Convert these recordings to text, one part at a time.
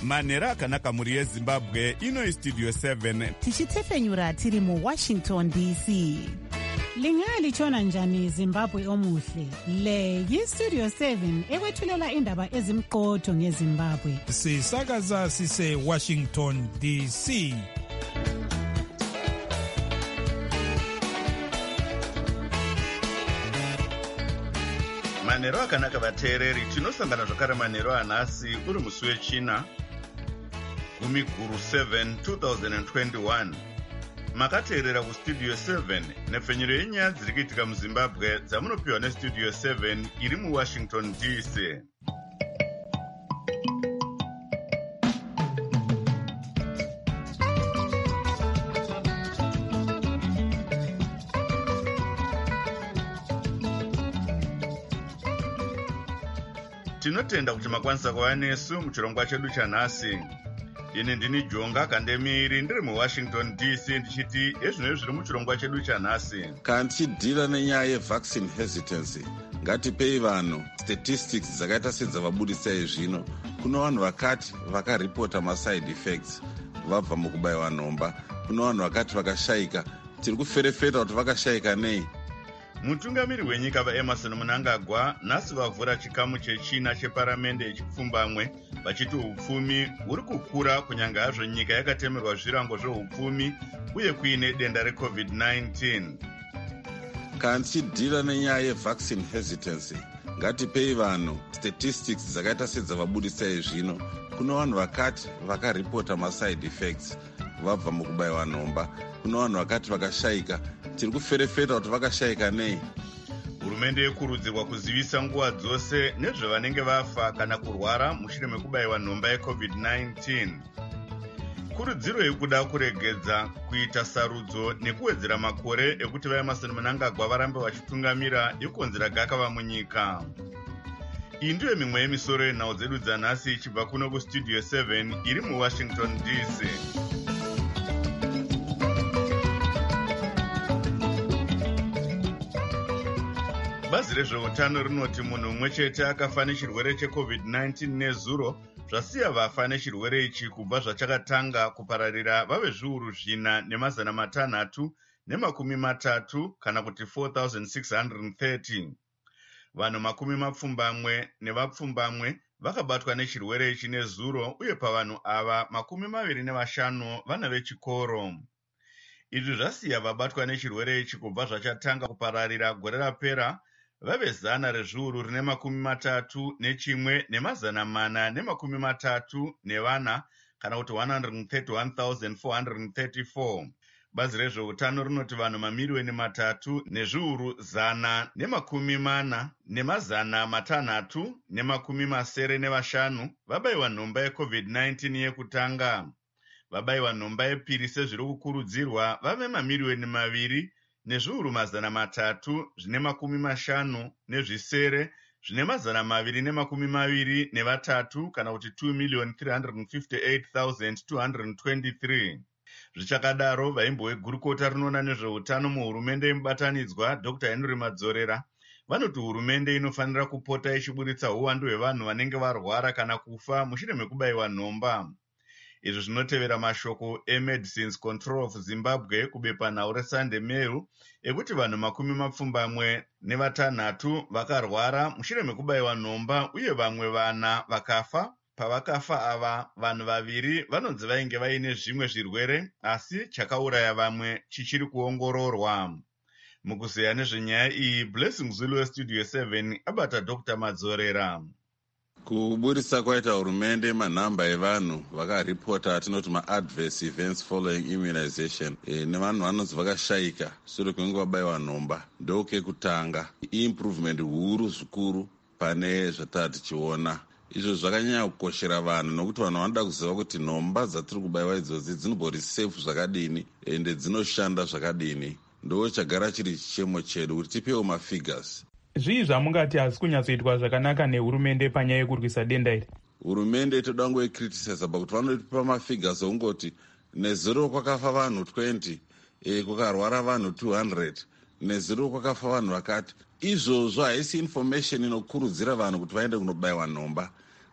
manhero akanaka mhuri yezimbabwe. Ino Studio 7 tichitefenyura tiri muWashington DC. Lingalitshona njani Zimbabwe omuhle? Le yiStudio 7 ekwethulela indaba ezimqotho ngeZimbabwe. Sisakaza sise Washington DC. Manhero akanaka vateereri, tinosangana zvakare manhero anhasi uri musi wechina gumiguru 7 2021. Makateerera kuStudio 7 nepfenyuro yenyaya dziri kuitika muZimbabwe dzamunopiwa neStudio 7 iri muWashington DC. Tinotenda kuti makwanisa kuva nesu muchirongwa chedu chanhasi. Ini ndini Jonga Kandemiri ndiri muWashington DC ndichiti ezvino zviri muchirongwa chedu chanhasi. Kantichidhira nenyaya yevaccine hesitancy, ngatipei vanhu statistics dzakaita sedzavabudisai zvino. Kuno vanhu vakati vakaripota maside effects vabva mukubayiwa nhomba. Kuno vanhu vakati vakashayika. Tiri kuferefeta kuti vakashayika nei. Mutungamiri wenyika vaEmerson Mnangagwa nhasi vavhura chikamu chechina cheparamende yechipfumbamwe vachiti upfumi huri kukura kunyange hazvo nyika yakatemerwa zvirango zveupfumi uye kuine denda reCovid-19. Kantichidhira nenyaya yevaccine hesitancy, ngatipei vanhu statistics dzakaita sedzavabudisai zvino. Kuno vanhu vakati vakaripota maside effects vabva mukubayiwa nhomba. Kuno vanhu vakati vakashayika. Tiri kuferefeta kuti vakashayika nei. Hurumende yekurudzirwa kuzivisa nguva dzose nezvavanenge vafa kana kurwara mushure mekubayiwa nhomba yeCovid-19. Kurudziro yekuda kuregedza kuita sarudzo nekuwedzera makore ekuti vaEmerson Mnangagwa varambe vachitungamira yokonzera gakava munyika. Iyi ndiyo mimwe yemisoro yenhau dzedu dzanhasi ichibva kuno kuStudio 7 iri muWashington DC. Bazi rezveutano rinoti munhu umwe chete akafa nechirwere cheCovid-19 nezuro, zvasiya vafa nechirwere ichi kubva zvachakatanga kupararira vave zviuru 4,630 kana kuti 4,630. Vanhu 10 nevapfumbamwe vakabatwa nechirwere ichi nezuro, uye pavanhu ava 25 vana vechikoro. Izvi zvasiya vabatwa nechirwere ichi kubva zvachatanga kupararira gore rapera vave 131,434 kana kuti 131,434. Bazi rezveutano rinoti vanhu 3,4,695 vabayiwa nhomba yeCovid-19 yekutanga. Vabayiwa nhomba yepiri sezviri kukurudzirwa vave 2,3,3,223 kana kuti 2,358,223. Zvichakadaro, vaimbo wegurukota rinoona nezveutano muhurumende yemubatanidzwa Dr. Henry Madzorera vanoti hurumende inofanira kupota ichiburitsa uwandu hwevanhu vanenge varwara kana kufa mushure mekubayiwa nhomba. Izvi zvinotevera mashoko eMedicines Control of Zimbabwe kubepanhau reSunday Mail ekuti vanhu 26 vakarwara mushure mekubayiwa nhomba uye vamwe 4 vakafa. Pavakafa ava, vanhu 2 vanonzi vainge vaine zvimwe zvirwere, asi chakauraya vamwe chichiri kuongororwa. Mukuzeya nezvenyaya iyi, Blessing Zulu weStudio 7 abata Dr. Madzorera. Kuburisa kwaita hurumende manhamba evanhu vakaripota atinoti maadverse events following immunization nevanhu vanonzi vakashayika shure kwenguva vabayiwa nhomba ndokekutanga improvement huru zvikuru pane zvatava tichiona. Izvo zvakanyanya kukoshera vanhu nokuti vanhu vanoda kuziva kuti nhomba dzatiri kubayiwa idzodzi dzinombori safe zvakadini ende dzinoshanda zvakadini. Ndo chagara chiri chichemo chedu kuti tipewo mafigures. Zvii zvamungati hasi kunyatsoitwa zvakanaka nehurumende panyaya yekurwisa denda iri? Hurumende toda kungoikritisiza pakuti vanotipa mafigures ongoti nezuro kwakafa vanhu 20, kukarwara vanhu 200, nezuro kwakafa vanhu vakati. Izvozvo haisi information inokurudzira vanhu kuti vaende kunobayiwa nhomba.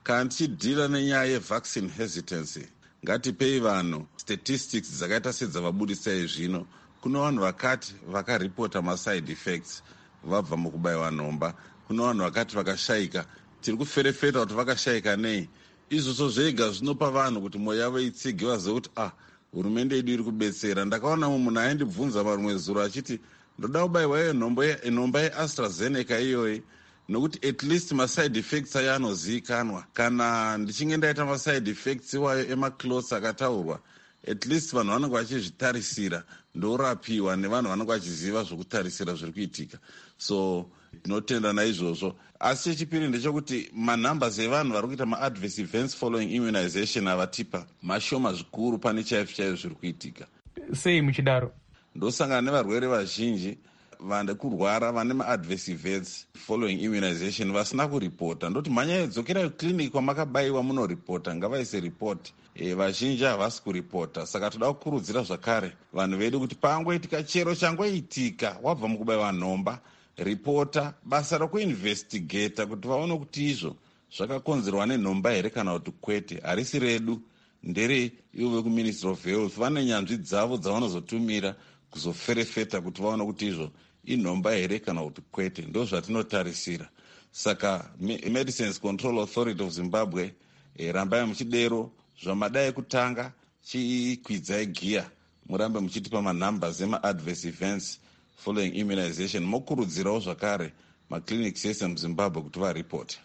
kana tichidhira nenyaya yevaccine hesitancy, ngatipei vanhu statistics dzakaita sedzavabudisai zvino. Kuno vanhu vakati vakaripota maside effects vabva mukubayiwa nhomba, kuno vanhu vakati vakashayika. Tiri kuferefeta kuti vakashayika nei. Izvozvo zvega zvinopa vanhu kuti mwoyo yavo itsige, vazive kuti hurumende yedu iri kubetsera. Ndakaona munhu aindibvunza marumwe zuro achiti ndoda kubayiwa iyo nhomba yeAstraZeneca iyoyi, nokuti at least maside effects ayo anozivikanwa. Kana ndichinge ndaita maside effects iwayo emaclots akataurwa, at least vanhu vanenge vachizvitarisira ndorapiwa nevanhu vanenge vachiziva zvokutarisira zviri kuitika. So tinotenda naizvozvo. Asi chechipiri ndechekuti manumbers evanhu vari kuita maadverse events following immunization avatipa mashoma zvikuru pane chaizvo zviri kuitika. Sei muchidaro? Ndosangana nevarwere vazhinji vane kurwara vane maadverse events following immunization vasina kuripota. Ndoti mhanyai dzokerai clinic kwamakabayiwa munoripota, ngavaise report. Vazhinji havasi kuripota. Saka toda kukurudzira zvakare vanhu vedu kuti pangoitika chero changoitika wabva mukubayiwa nhomba, ripota. Basa rokuinvestigata kuti vaone kuti izvo zvakakonzerwa nenhomba here kana kuti kwete harisi redu, ndere ivo vekuministry of health. Vane nyanzvi dzavo dzavanozotumira kuzoferefeta kuti vaone kuti izvo inhomba here kana kuti kwete. Ndo zvatinotarisira. Saka Medicines Control Authority of Zimbabwe, rambai muchidero zvamadai kutanga chikwidzai giya, murambe muchitipa manumbers emaadverse events following immunization. Mokurudzirawo zvakare maclinics ese muZimbabwe kuti varipote.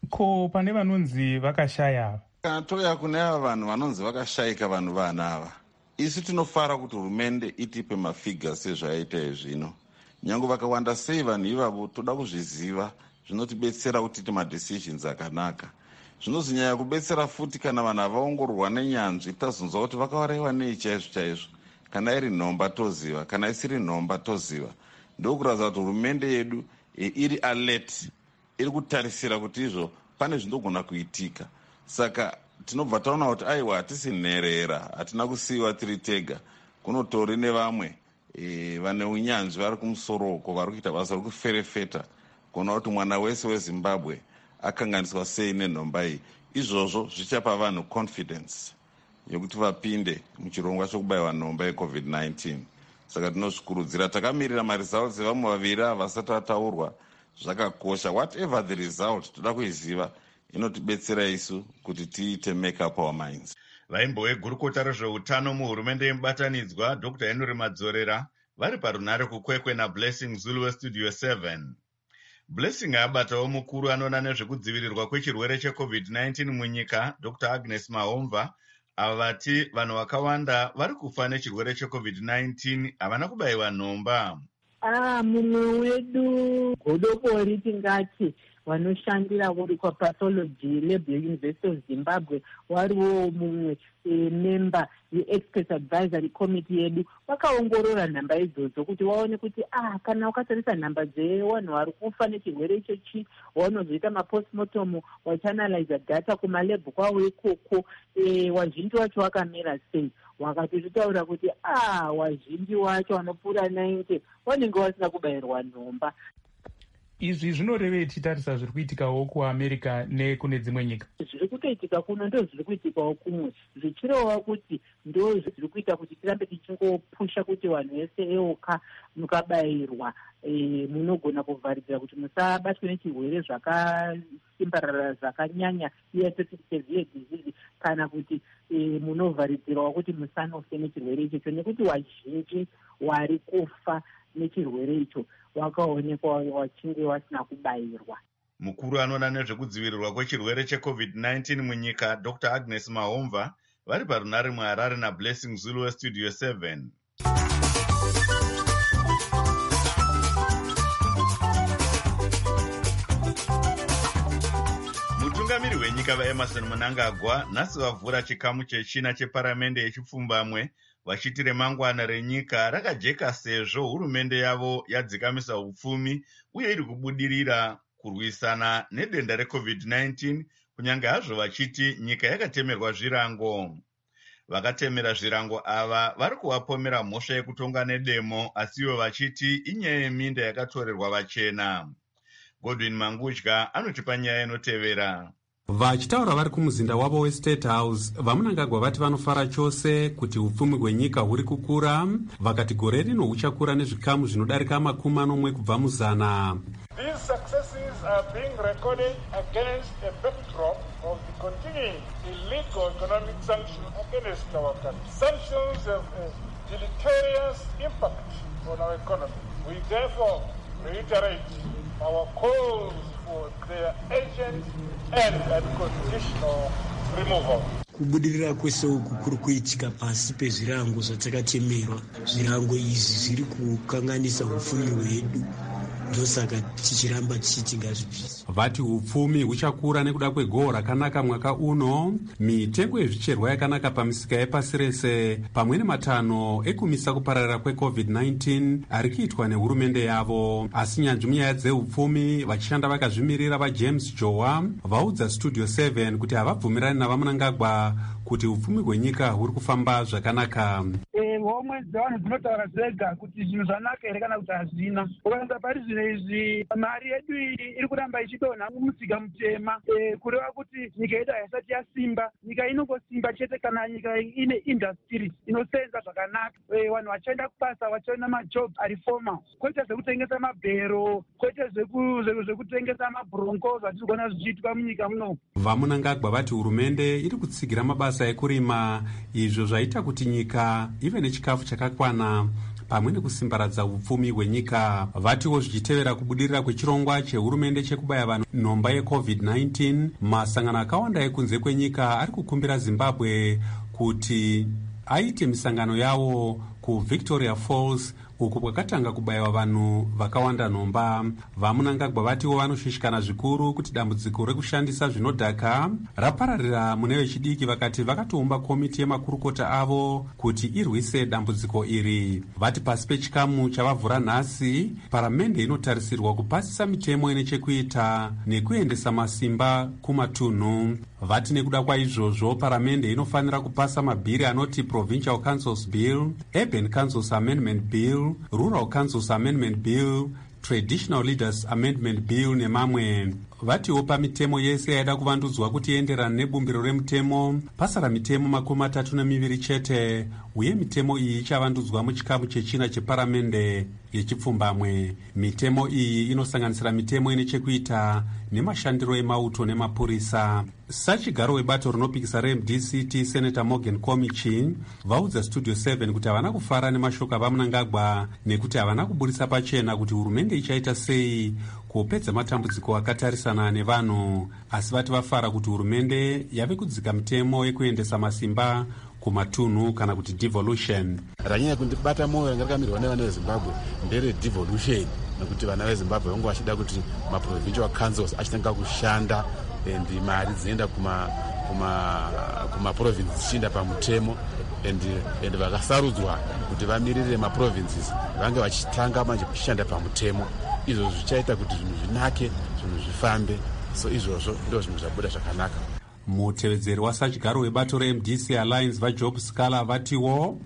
Ko pane vanonzi vakashaya, kana toya kune ava vanhu vanonzi vakashayika, vanhu vanava, isi tinofara kuti hurumende itipe mafigures sezvayaita izvino. Nyange vakawanda sei vanhu ivavo toda kuzviziva, zvinotibetsera kuti tiite madecisions akanaka. Zvinozonyanya kubetsera futi kana vanhu avaongororwa nenyanzvi, tazonzwa kuti vakaurayiwa nei chaizvo chaizvo. Kana iri nhomba toziva, kana isiri nhomba toziva. Ndokuratidza kuti hurumende yedu iri alert, iri kutarisira kuti izvo pane zvinogona kuitika. Saka tinobva taona kuti aiwa hatisi nherera, hatina kusiyiwa tiri tega. Kunotori nevamwe vane unyanzvi vari kumusoroko vari kuita basa rokuferefeta kuona kuti mwana wese weZimbabwe akanganiswa sei nenhomba iyi. Izvozvo zvichapa vanhu confidence yokuti vapinde muchirongwa chokubayiwa nhomba yeCovid-19. Saka tinozvikurudzira. Takamirira maresults evamwe vaviri ava vasati ataurwa. Zvakakosha. Whatever the result, toda kuiziva, inotibetsera isu kuti tiite make up our minds. Vaimbowe gurukota rezveutano muhurumende yemubatanidzwa Dr. Henry Madzorera vari parunare kukwekwe naBlessing Zulu weStudio 7. Blessing abatawo mukuru anoona nezvekudzivirirwa kwechirwere cheCovid-19 munyika, Dr. Agnes Mahomva, ava vati vanhu vakawanda vari kufa nechirwere cheCovid-19 havana kubayiwa nhomba. Mumwe wedu godobori tingati vanoshandira kuri kwapathology lab yeUniversity of Zimbabwe wariwo mumwe member yeexpert advisory committee yedu vakaongorora nhamba idzodzo kuti vaone kuti kana ukatarisa nhamba dzevanhu vari kufa nechirwere ichochi, wanozoita mapostmortem wachanalyza data kumalebhu kwavo ikoko, wazhinji wacho wakamira sei. Wakatozvitaura kuti wazhinji wacho vanopfuura 90 vanenge vasina kubayirwa nhomba. Izvi zvinorevei tichitarisa zviri kuitikawo kuAmerica nekune dzimwe nyika? Zviri kutoitika kuno ndo zviri kuitikawo kumwe, zvichirova kuti ndo zviri kuita kuti tirambe tichingopusha kuti vanhu vese eoka mukabayirwa munogona kuvharidzira kuti musabatwe nechirwere zvakasimbarara zvakanyanya, iya toti severe disease, kana kuti munovharidzirawo kuti musanofe nechirwere ichocho, nekuti wazhinji wari kufa nechirwere icho wakaonekwa wachinge wasina kubayirwa. Mukuru anoona nezvekudzivirirwa kwechirwere cheCovid-19 munyika, Dr. Agnes Mahomva, vari parunare muHarare naBlessing Zulu weStudio 7. Mutungamiri wenyika vaEmerson Mnangagwa nhasi vavhura chikamu chechina cheparamende yechipfumbamwe vachiti remangwana renyika rakajeka sezvo hurumende yavo yadzikamisa upfumi uye iri kubudirira kurwisana nedenda reCovid-19, kunyange hazvo vachiti nyika yakatemerwa zvirango. Vakatemera zvirango ava vari kuvapomera mhosva yekutonga nedemo, asiwo vachiti inyaya yeminda yakatorerwa vachena. Godwin Mangudya anotipa nyaya inotevera. Vachitaura vari kumuzinda wavo weState House, vaMunangagwa vati vanofara chose kuti upfumi hwenyika huri kukura, vakati gore rino huchakura nezvikamu zvinodarika 40 kubva muzana. These successes are being recorded against a backdrop of the continuing illegal economic sanctions against our country. Sanctions have a deleterious impact on our economy. We therefore reiterate our calls for their urgent and unconditional removal. Kubudirira kwese uku kuri kuitika pasi pezvirango zvatakatemerwa. Zvirango izvi zviri kukanganisa upfumi hwedu. Ndosaka tichiramba tichiti ngazvipisi. Vati upfumi huchakura nekuda kwegoho rakanaka mwaka uno, mitengo yezvicherwa yakanaka pamisika yepasi rese, pamwe nematanho ekumisa kupararira kweCovid-19 ari kuitwa nehurumende yavo. Asi nyanzvi munyaya dzeupfumi, vachishanda vakazvimirira vaJames Jowa vaudza Studio 7 kuti havabvumirani navaMunangagwa kuti upfumi hwenyika huri kufamba zvakanaka. Homwe dzevanhu dzinotaura zvega kuti zvinhu zvanaka here kana kuti hazvina. Ukaenda pari zvino izvi, mari yedu iri kuramba ichidonha mumusika mutema, kureva kuti nyika yedu haisati yasimba. Nyika inongosimba chete kana nyika ine industry inosenza zvakanaka. Vanhu vachaenda kubasa, vachaenda majob ari formal. Kwete zvekutengesa mabhero, kwete zvekutengesa mabronco zvatiri kuona zvichiitwa munyika muno. VaMunangagwa vati hurumende iri kutsigira mabasa ekurima, izvo zvaita kuti nyika ive nechikafu chakakwana pamwe nekusimbaradza upfumi hwenyika. Vatiwo zvichitevera kubudirira kwechirongwa chehurumende chekubaya vanhu nhomba yeCovid-19, masangano akawanda ekunze kwenyika ari kukumbira Zimbabwe kuti aite misangano yawo kuVictoria Falls, uku kwakatanga kubayiwa vanhu vakawanda nhomba. VaMunangagwa vatiwo vanoshushikana zvikuru kuti dambudziko rekushandisa zvinodhaka rapararira mune vechidiki, vakati vakatoumba komiti yemakurukota avo kuti irwise dambudziko iri. Vati pasi pechikamu chavavhura nhasi, paramende inotarisirwa kupasisa mitemo ine chekuita nekuendesa masimba kumatunhu. Vati nekuda kwaizvozvo, paramende inofanira kupasa mabhiri anoti Provincial Councils Bill, Urban Councils Amendment Bill, Rural Councils Amendment Bill, Traditional Leaders Amendment Bill nemamwe. Vatiwo pamitemo yese yaida kuvandudzwa kuti ienderane nebumbiro remutemo, pasara mitemo 32 chete, uye mitemo iyi ichavandudzwa muchikamu chechina cheparamende yechipfumbamwe. Mitemo iyi inosanganisira mitemo ine chekuita nemashandiro emauto nemapurisa. Sachigaro webato rinopikisa reMDCT Senator Morgan Komichi vaudza Studio 7 kuti havana kufara nemashoko avaMunangagwa nekuti havana kuburisa pachena kuti hurumende ichaita sei kupedza matambudziko akatarisana nevanhu, asi vati vafara kuti hurumende yave kudzika mitemo yekuendesa masimba kumatunhu kana kuti devolution. Ranyaya kundibata moyo rangaramirwa nevana veZimbabwe ndere devolution, nekuti vana veZimbabwe vange vachida kuti maprovincial councils achitanga kushanda and mari dzienda kumaprovinsi dzichienda pamutemo, and vakasarudzwa kuti vamirire maprovinces vange vachitanga manje kushanda pamutemo. Izvo zvichaita kuti zvinhu zvinake, zvinhu zvifambe. So izvozvo ndizvo zvinhu zvabuda zvakanaka. Mutevedzeri wasachigaro webato reMDC Alliance vaJob Scala vatiwo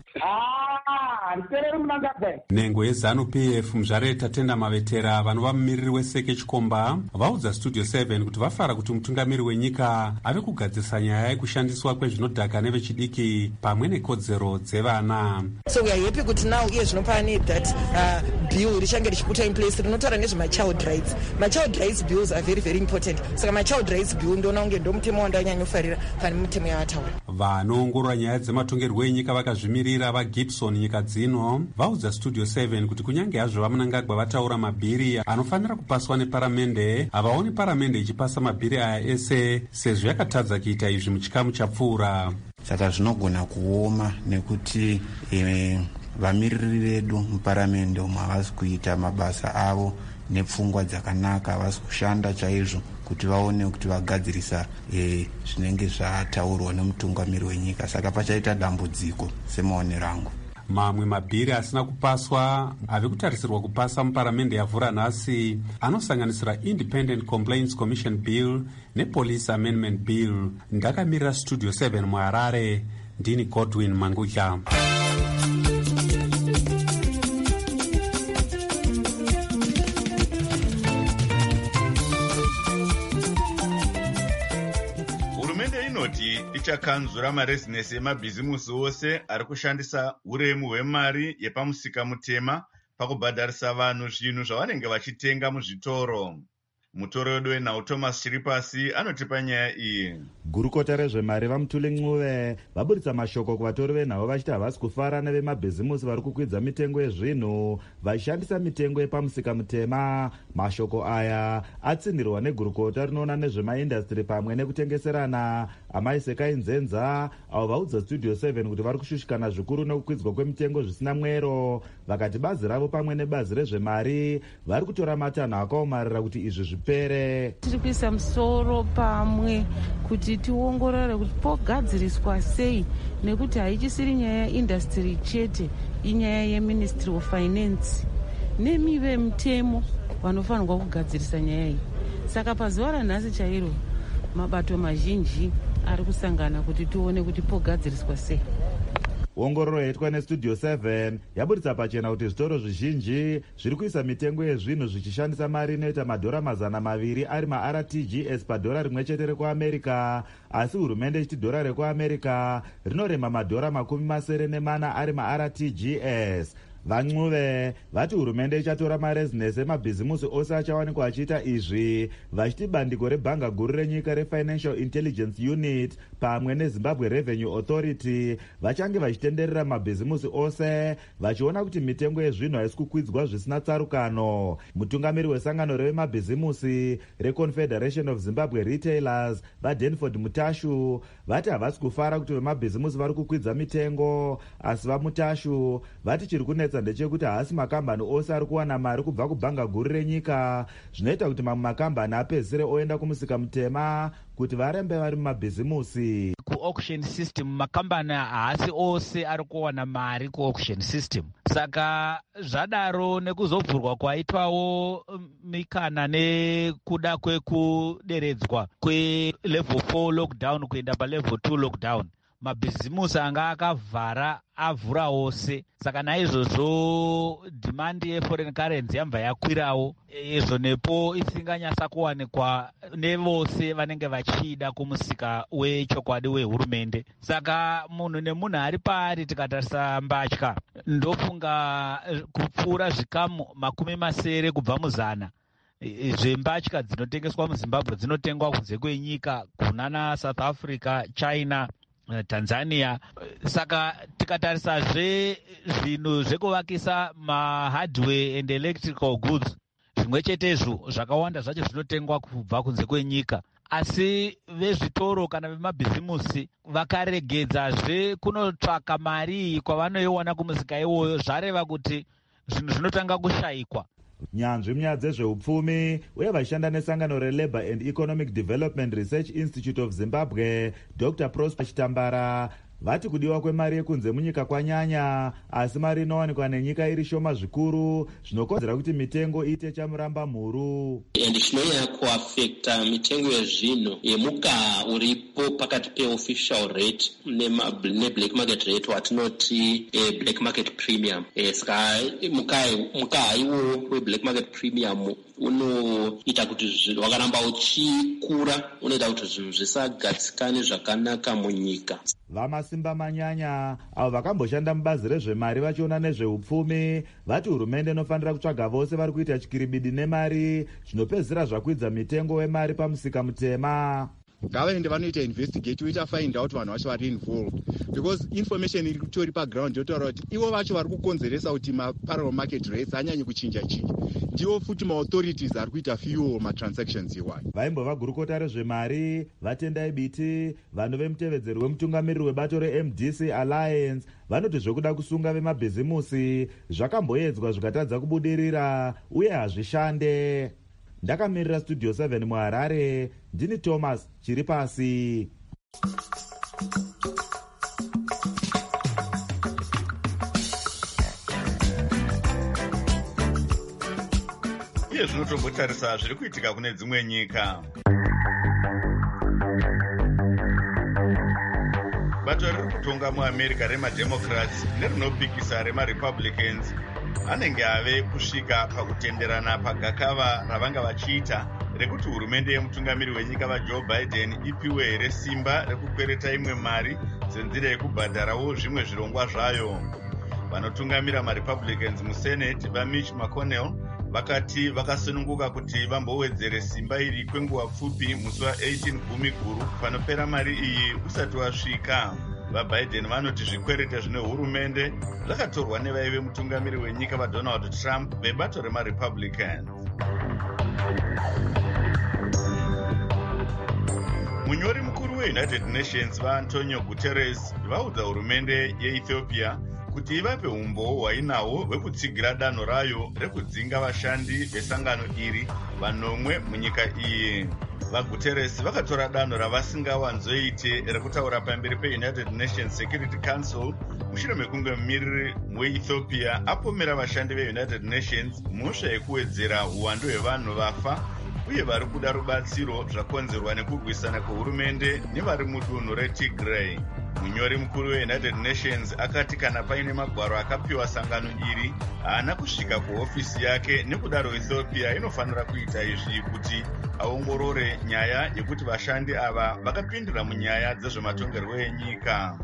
nhengo yeZANU-PF muzvare Tatenda Mavetera vanova mumiriri weseke Chikomba vaudza Studio 7 kuti vafara kuti mutungamiri wenyika ave kugadzisa nyaya yekushandiswa kwezvinodhaka nevechidiki pamwe nekodzero dzevana. So we are happy kuti now iye zvinopani that bill richange richiputwa in place rinotaura nezvemachild rights. Machild rights bills are very very important. Saka machild rights bill ndoona kunge ndo mutemo wandanyanyofarira pane mutemo yavataura. Vanoongorora nyaya dzematongerwo enyika vakazvimirira vaGibson nyika dzino vaudza Studio 7 kuti kunyange hazvo vaMunangagwa vataura mabhiri anofanira kupaswa neparamende, havaoni paramende ichipasa mabhiri aya ese sezvo yakatadza kuita izvi muchikamu chapfuura. Saka zvinogona kuoma nekuti vamiriri vedu muparamende umwe havasi kuita mabasa avo nepfungwa dzakanaka, havasi kushanda chaizvo kuti vaone kuti vagadzirisa zvinenge zvataurwa nemutungamiri wenyika. Saka pachaita dambudziko semaonero angu. Mamwe mabhiri asina kupaswa ave kutarisirwa kupasa muparamende yavhura nhasi anosanganisira Independent Complaints Commission Bill nePolice Amendment Bill. Ndakamirira Studio 7 muHarare, ndini Godwin Mangudya. inoti ichakanzura marezinesi emabhizimusi ose ari kushandisa uremu hwemari yepamusika mutema pakubhadharisa vanhu zvinhu zvavanenge vachitenga muzvitoro. Mutoro wedu wenhau Thomas Chiripasi anotipa nyaya iyi. Gurukota rezvemari vaMutuli Ncube vaburitsa mashoko kuvatori venhau vachiti havasi kufara nevemabhizimusi vari kukwidza mitengo yezvinhu vachishandisa mitengo yepamusika mutema. Mashoko aya atsindirwa negurukota rinoona nezvemaindastiri pamwe nekutengeserana Amai Sekai Nzenza, avo vaudza Studio 7 kuti vari kushushikana zvikuru nekukwidzwa kwemitengo zvisina mwero. Vakati bazi ravo pamwe nebazi rezvemari vari kutora matanho akaomarira kuti izvi zvipere. Tiri kuisa musoro pamwe kuti tiongorore kuti pogadziriswa sei, nekuti haichisiri nyaya yeindastry chete, inyaya yeministry of finance nemive mutemo vanofanirwa kugadzirisa nyaya iyi. Saka pazuva ranhasi chairo mabato mazhinji ari kusangana kuti tione kuti pogadziriswa sei. Ongororo yaitwa neStudio 7 yaburitsa pachena kuti zvitoro zvizhinji zviri kuisa mitengo yezvinhu zvichishandisa mari inoita $200 ari maRTGS padhora rimwe chete rekuAmerica, asi hurumende ichiti dhora rekuAmerica rinorema $40 ari maRTGS. VaNcube vati hurumende ichatora marezinesi emabhizimusi ose achawanikwa achiita izvi, vachiti bandiko rebhanga guru renyika reFinancial Intelligence Unit pamwe neZimbabwe Revenue Authority vachange vachitenderera mabhizimusi ose vachiona kuti mitengo yezvinhu haisi kukwidzwa zvisina tsarukano. Mutungamiri wesangano revemabhizimusi reConfederation of Zimbabwe Retailers vaDenford Mutashu vati havasi kufara kuti vemabhizimusi vari kukwidza mitengo, asi vaMutashu vati chiri kunetsa ndechekuti haasi makambani ose ari kuwana mari kubva kubhanga guru renyika, zvinoita kuti mamwe makambani apedzisire oenda kumusika mutema kuti varembe vari mumabhizimusi. Kuauction system makambani haasi ose ari kuwana mari kuauction system, saka zvadaro nekuzovhurwa kwaitwawo mikana nekuda kwekuderedzwa kwelevel 4 lockdown kuenda palevel 2 lockdown, mabhizimusi anga akavhara avhura ose. Saka naizvozvo demand yeforeign currency yabva yakwirawo, izvo nepo isinganyasa kuwanikwa nevose vanenge vachida kumusika wechokwadi wehurumende. Saka munhu nemunhu ari paari tikatarisa mbatya ndofunga kupfuura zvikamu 70 kubva muzana zvembatya dzinotengeswa muZimbabwe dzinotengwa kunze kwenyika kunana South Africa, China, Tanzania. Saka tikatarisazve zvinhu zvekuvakisa mahardware and electrical goods zvimwe chetezvo zvakawanda zvacho zvinotengwa kubva kunze kwenyika, asi vezvitoro kana vemabhizimusi vakaregedzazve kunotsvaka mari kwavanoiwana kumusika iwoyo, zvareva kuti zvinhu zvinotanga kushayikwa. Nyanzvi munyaya dzezveupfumi uye vachishanda nesangano reLabour and Economic Development Research Institute of Zimbabwe Dr. Prosper Chitambara vati kudiwa kwemari yekunze munyika kwanyanya, asi mari inowanikwa nenyika iri shoma zvikuru zvinokonzera kuti mitengo iite chamuramba mhuru. And chinonyanya kuafekta mitengo yezvinhu yemugaha uripo pakati peofficial rate neblack market rate watinoti black market premium. Saka mugaha iwo weblack market premium unoita kuti wakaramba uchikura, unoita kuti zvinhu zvisagadzikane zvakanaka munyika. Vamasimba manyanya avo vakamboshanda mubazi rezvemari vachiona nezveupfumi vati hurumende inofanira kutsvaga vose vari kuita chikiribidi nemari zvinopedzisira zvakwidza mitengo wemari pamusika mutema. Government vanoita investigate uita find out vanhu vacho vari involved, because information iri kutori paground yotaura kuti ivo vacho vari kukonzeresa kuti maparallel market rates anyanyi kuchinja chinja, ndivo futi maauthorities ari kuita fuel matransactions iwayo. Vaimbova gurukota rezvemari vaTendai Biti, vanhu vemutevedzeri wemutungamiriri webato reMDC Alliance vanoti zvekuda kusunga vemabhizimusi zvakamboedzwa zvikatadza kubudirira uye hazvishande. Ndakamirira Studio 7 muHarare, ndini Thomas Chiripasi. Iye zvinotombotarisa zviri kuitika kune dzimwe nyika. Bato riri kutonga muAmerica remademocrats nerinopikisa remarepublicans anenge ave kusvika pakutenderana pagakava ravanga vachiita ndekuti hurumende yemutungamiri wenyika vajoe biden ipiwe here simba rekukwereta imwe mari senzira yekubhadharawo zvimwe zvirongwa zvayo. Vanotungamira marepublicans musenate vamitch mcconnell vakati vakasununguka kuti vambowedzere simba iri kwenguva pfupi musi wa18 Gumiguru panopera mari iyi usati wasvika. VaBiden vanoti zvikwereta zvine hurumende zvakatorwa nevaive mutungamiri wenyika vaDonald Trump vebato remarepublicans. Munyori mukuru weUnited Nations vaAntonio Guterres vaudza hurumende yeEthiopia kuti ivape umbo hwainawo hwekutsigira danho rayo rekudzinga vashandi vesangano iri vanomwe munyika iyi. VaGuterres vakatora danho ravasingawanzoite rekutaura pamberi peUnited Nations Security Council mushure mekunge mumiriri weEthiopia apomera vashandi veUnited Nations mhosva yekuwedzera uwandu hwevanhu vafa uye vari kuda rubatsiro zvakonzerwa nekurwisana kwehurumende nevari mudunhu reTigray. Munyori mukuru weUnited Nations akati kana paine magwaro akapiwa sangano iri haana kusvika kuhofisi yake, nekudaro Ethiopia inofanira kuita izvi kuti aongorore nyaya yekuti vashandi ava vakapindira munyaya dzezvematongerwo enyika.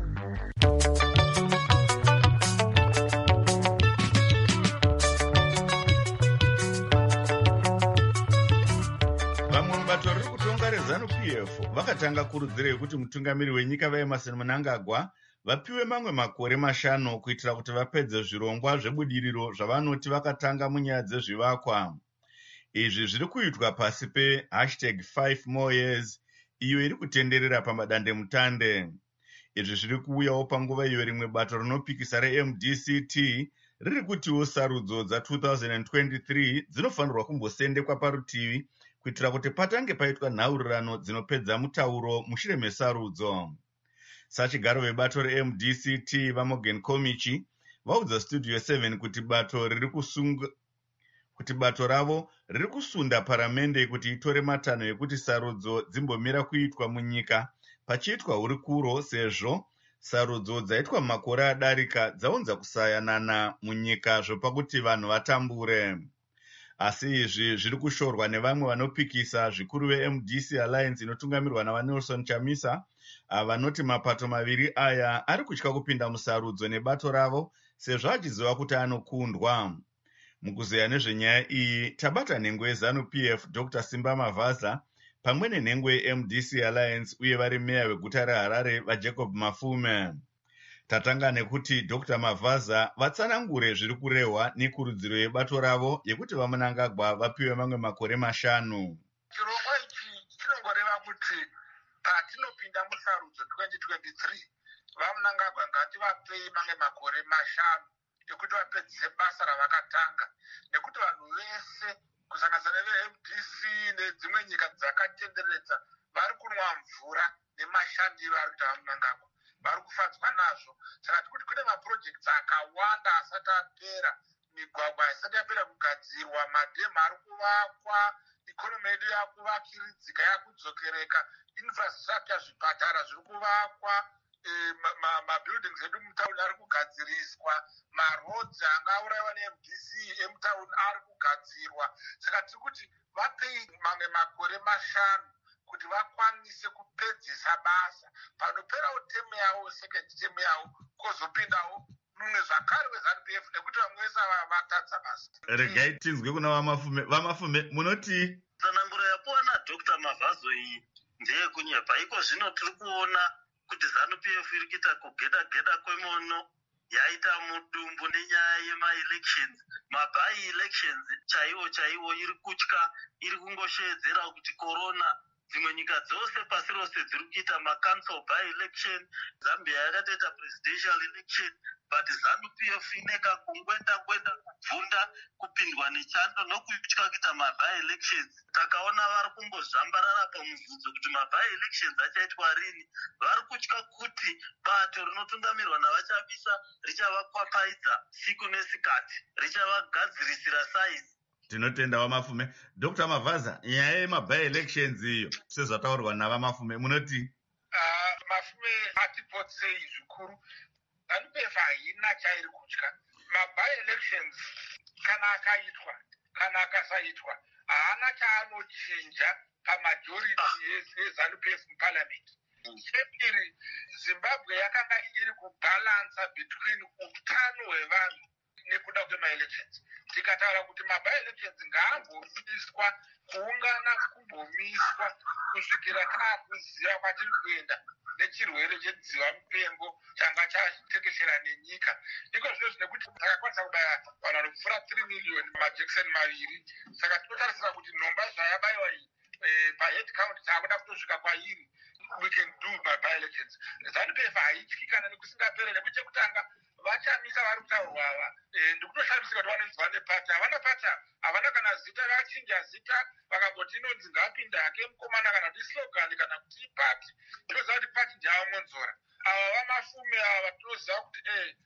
Bato riri kutonga reZANU-PF vakatanga kurudziro yekuti mutungamiri wenyika vaEmmerson Mnangagwa vapiwe mamwe makore 5 kuitira kuti vapedze zvirongwa zvebudiriro zvavanoti vakatanga munyaya dzezvivakwa. Izvi zviri kuitwa pasi pe #5moreyears iyo iri kutenderera pamadandemutande. Izvi zviri kuuyawo panguva iyo rimwe bato rinopikisa reMDCT riri kutiwo sarudzo dza2023 dzinofanirwa kumbosendekwa parutivi kuitira kuti patange paitwa nhaurirano dzinopedza mutauro mushure mesarudzo. Sachigaro vebato reMDCT vaMorgan Komichi vaudza Studio 7 kuti bato ravo riri kusunda paramende kuti itore matanho ekuti sarudzo dzimbomira kuitwa munyika pachiitwa hurikuro, sezvo sarudzo dzaitwa makore adarika dzaunza kusayanana munyika zvopakuti vanhu vatambure. Asi izvi zviri kushorwa nevamwe vanopikisa zvikuru veMDC Alliance inotungamirwa navaNelson Chamisa vanoti mapato maviri aya ari kutya kupinda musarudzo nebato ravo sezvo achiziva kuti anokundwa. Mukuzeya nezvenyaya iyi tabata nhengo yeZANU-PF Dr. Simba Mavaza pamwe nenhengo yeMDC Alliance uye vari meya weguta reHarare vaJacob Mafume. Tatanga nekuti Dr. Mavaza vatsanangure zviri kurehwa nekurudziro yebato ravo yekuti vaMnangagwa vapiwe mamwe makore 5. Chirongwa ichi chinongoreva kuti patinopinda musarudzo 2023 vaMnangagwa ngativapei mamwe makore 5 ekuti vapedzise basa ravakatanga, nekuti vanhu vese kusanganisira veMDC nedzimwe nyika dzakatenderedza vari kunwa mvura nemashandi vari kuita vaMnangagwa, vari kufadzwa nazvo. Saka tikuti kune mapurojekti akawanda asati apera, migwagwa isati yapera kugadzirwa, madhemu ari kuvakwa, ikonomi yedu yakuvakiridzika yakudzokereka, infrastructure, zvipatara zviri kuvakwa, mabuildings edu mutauni ari kugadziriswa, marodzi angaurayiwa neMDC emutauni ari kugadzirwa. Saka tiri kuti vapei mamwe makore 5 kuti vakwanise kupedzisa basa panoperawo temu yavo, second temu yavo, kozopindawo mumwe zvakare weZANU-PF nekuti vamwe vese vatadza basa. Regai tinzwe kuna vamafume munoti tsananguro yapuwa naDr. Mavazo iyi ndeyekunyepa. Iko zvino tiri kuona kuti ZANU-PF iri kuita kugeda kwemono yaita mudumbu nenyaya yema-elections, mabai-elections chaiwo iri kutya, iri kungoshedzera kuti corona. Dzimwe nyika dzose pasi rose dziri kuita ma-council by-election, Zambia yakatoita presidential election, but ZANU-PF ineka kungwenda kubvunda kupindwa nechando nokutya kuita ma-by-elections. Takaona vari kumbozvambarara pamubvunzo kuti ma-by-elections achaitwa rini. Vari kutya kuti bato rinotungamirwa navaChamisa richavakwapaidza siku nesikati, richavagadzirisira saizi. Tinotenda wamafume. Dr. Mavaza, nyaya yema-by-elections iyo sezvataurwa navamafume munoti? Mafume atipotsei zvikuru. ZANU-PF haina chairi kutya. Ma-by-elections kana akaitwa kana akasaitwa haana chaanochinja pamajority yeZANU-PF muparliament. Chepiri, Zimbabwe yakanga iri kubalansa between utano hwevanhu nekuda kwemaelections. Tikataura kuti mabaelections ngaambomiswa, kuungana kumbomiswa kusvikira taakuziva kwatiri kuenda nechirwere chedziva mupengo changa chatekeshera nenyika. Iko zvino zvinekuti takakwanisa kubaya vanhu vanopfuura 3 million majekiseni maviri. Saka tinotarisira kuti nhomba zvayabayiwa iyi pahead count taakuda kutosvika kwairi. We can do my by-elections. ZANU-PF haityi kana nekusingapere nekuti chekutanga vachamisa vari kutaurwa ava ndikutoshamisika kuti vanonzwa nepata. Havana pata, havana kana zita, vachinja zita vakamboti inonzi ngapinda hake mukomana kana kuti slogan kana kuti ipati. Tinoziva kuti pati ndiavamonzora. Ava vamafume ava tinoziva kuti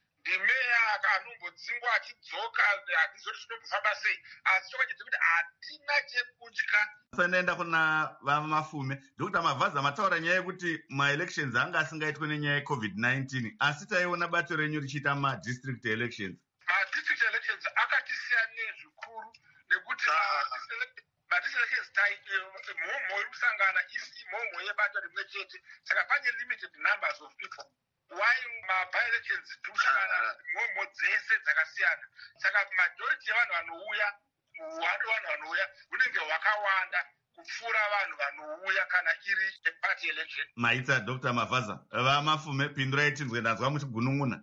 ndimeya anombodzingwa achidzoka hatizoti tinombofamba sei, asi chokachiti kuti hatina chekutya. Sanaenda kuna vamafume ndokuti Mavhaza mataura nyaya yekuti maelections anga asingaitwe nenyaya yeCovid-19, asi taiona bato renyu richiita madistrict elections. Madistrict elections akatisiyanei zvikuru nekuti madistrict elections mhomho iri kusangana isi mhomho yebato rimwe chete, saka pane limited numbers of people. While by-elections tikusangana mhomho dzese dzakasiyana, saka majority yevanhu vanouya uwandu vanhu vanouya hunenge hwakawanda kupfuura vanhu vanouya kana iri party election. Maitsa Dr. Mavhaza, vamafume pindurai tinzwe, ndanzwa muchigunun'una.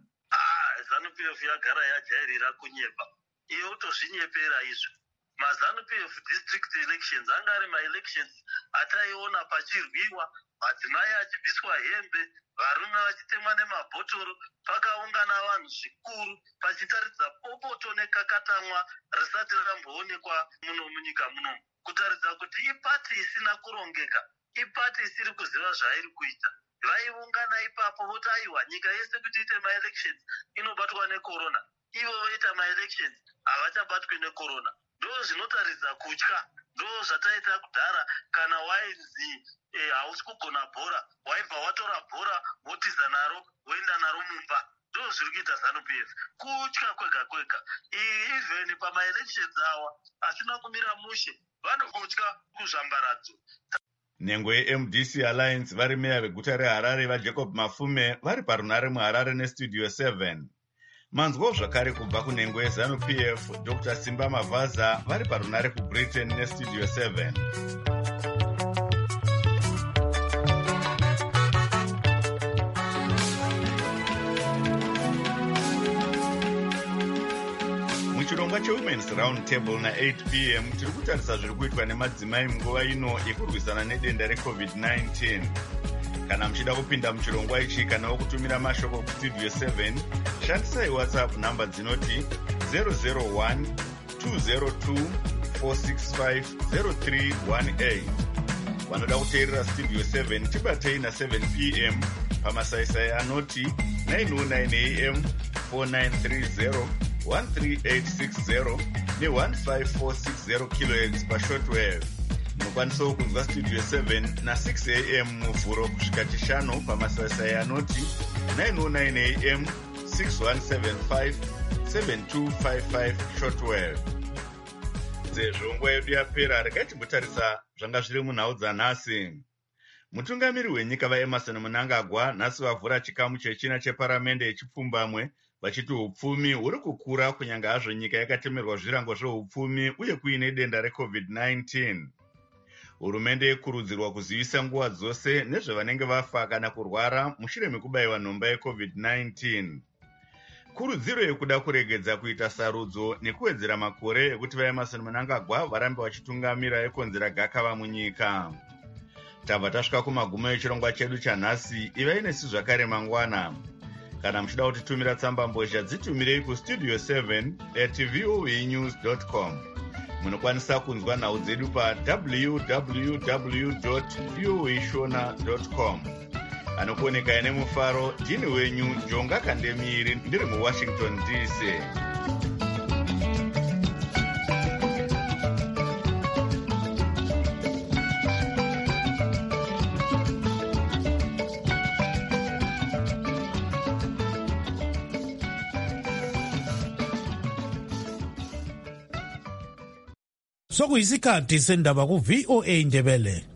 ZANU-PF yagara yajairira kunyepa, iye utozvinyepera izvo. MaZANU-PF district elections anga ari ma-elections ataiona pachirwiwa, madzimai achibviswa hembe, varume vachitemwa nemabhotoro, pakaungana vanhu zvikuru pachitaridza popoto nekakatamwa risati ramboonekwa muno munyika muno, kutaridza kuti ipati isina kurongeka, ipati isiri kuziva zvairi kuita. Vaiungana ipapo voti aiwa nyika yese kuti ite ma-elections inobatwa nekorona, ivo voita ma-elections havachabatwi nekorona. Ndo zvinotaridza kutya, ndo zvataita kudhara kana wainzi hausi kugona bhora, waibva watora bhora wotiza naro woenda naro mumba. Ndo zviri kuita ZANU-PF, kutya kwega kwega. Even pama-elections awa asina kumira mushe, vanokutya kuzvambaradzo. Nhengo yeMDC Alliance vari meya veguta reHarare vaJacob Mafume vari parunare muHarare nestudio 7. Manzwawo zvakare kubva kunhengo yeZANU-PF Dr. Simba Mavhaza vari parunare kuBritain nestudio 7. Muchirongwa cheWomen's Round Table na8 p.m. tiri kutarisa zviri kuitwa nemadzimai munguva ino yekurwisana nedenda reCovid-19. Kana muchida kupinda muchirongwa ichi kana kutumira mashoko kustudio 7, shandisai WhatsApp namba dzinoti 001 202 465 0318. Vanoda kuteerera studio 7 tibatei na7 p.m. pamasaisai anoti 909 am 4930 13860 ne15460 kHz pashortwave. Munokwanisawo kunzwa studio 7 na6 am muvhuro kusvika chishanu pamasaisai anoti 909 am 6175 7255 shortwave. Sezvo nguva yedu yapera, regai timbotarisa zvanga zviri munhau dzanhasi. Mutungamiri wenyika vaEmmerson Mnangagwa nhasi vavhura chikamu chechina cheparamende yechipfumbamwe vachiti upfumi huri kukura kunyange hazvo nyika yakatemerwa zvirango zveupfumi uye kuine denda reCovid-19. Hurumende yekurudzirwa kuzivisa nguva dzose nezvavanenge vafa kana kurwara mushure mekubayiwa nhomba yeCovid-19. Kurudziro yekuda kuregedza kuita sarudzo nekuwedzera makore ekuti vaEmmerson Mnangagwa varambe vachitungamira yekonzera gakava munyika. Tabva tasvika kumagumo echirongwa chedu chanhasi. Ivai nesu zvakare mangwana. Kana muchida kutitumira tsamba mbozha dzitumirei kustudio 7@voanews.com. Munokwanisa kunzwa nhau dzedu pa www.voashona.com. Anokuoneka ine mufaro ndini wenyu Jonga Kandemiri ndiri muWashington DC. sokuyisikhathi sendaba ku-VOA Ndebele.